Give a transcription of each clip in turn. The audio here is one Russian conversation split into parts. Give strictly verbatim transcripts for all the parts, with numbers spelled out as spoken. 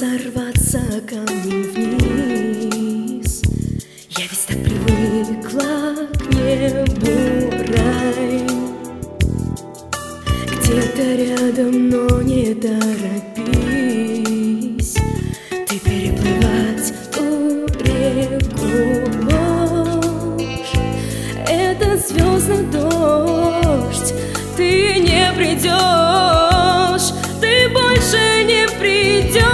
сорваться камнем вниз. Я ведь так привыкла к небу, рай где-то рядом, но не торопись ты переплывать ту реку ложь. Это звездный дождь, ты не придешь, ты больше не придешь.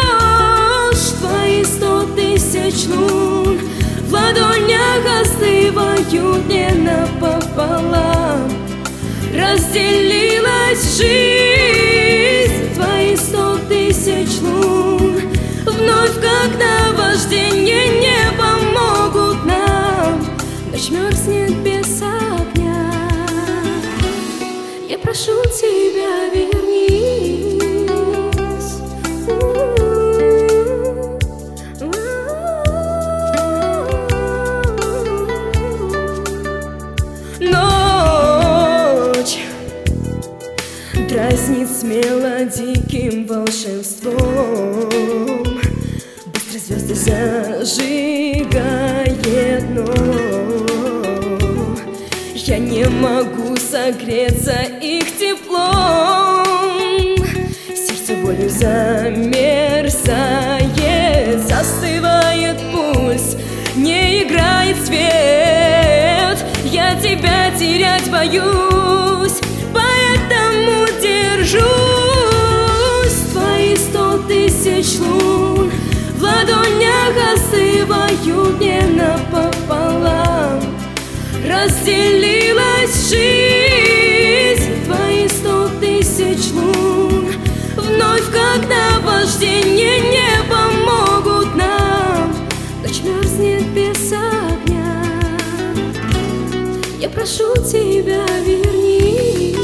Твои сто тысяч лун в ладонях остывают не напополам. Разделилась жизнь, твои сто тысяч лун вновь как наваждение не помогут нам. Ночь мерзнет без огня, я прошу тебя, вернись. Ночь дразнит смело диким волшебством, быстро звезды зажигает, но я не могу согреться их теплом. Сердце болью замерзает, застывает пульс, не играет свет. Я тебя терять боюсь, поэтому держусь. Твои сто тысяч лун в ладонях остывают не напополам. Разделилась жизнь, твои сто тысяч лун вновь как наваждение не помогут нам. Ночь мерзнет без огня, я прошу тебя, вернись.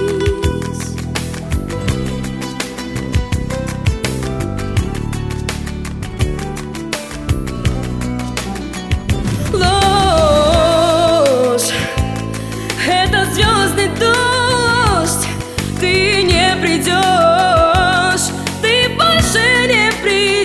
Ложь — это звездный дождь, ты не придешь, ты больше не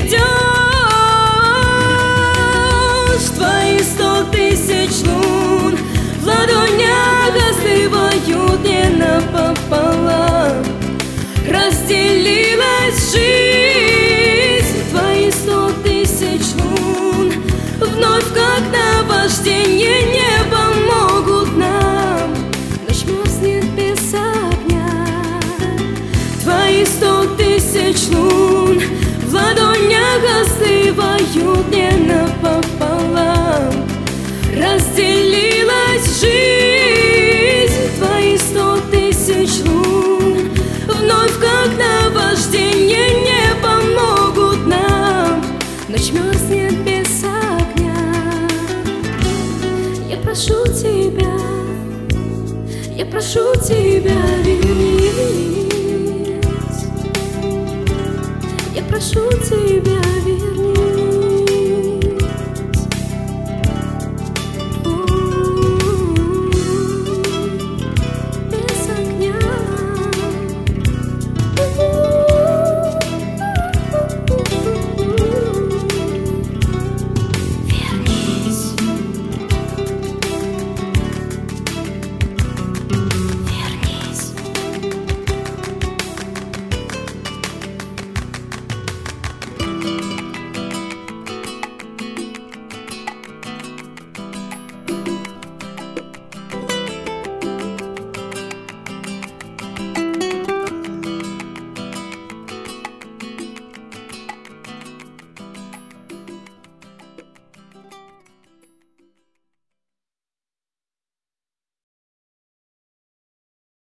придешь. Твои сто тысяч лун в ладонях остывают не напополам. Разделилась жизнь, твои сто тысяч лун вновь как наваждение не помогут нам. Ночь мерзнет без огня, твои сто тысяч лун в ладонях остывают не напополам. Разделилась жизнь, твои сто тысяч лун вновь как наваждение не помогут нам. Ночь мерзнет без огня, я прошу тебя, я прошу тебя, вернись. Я прошу тебя, вернись. Вернись.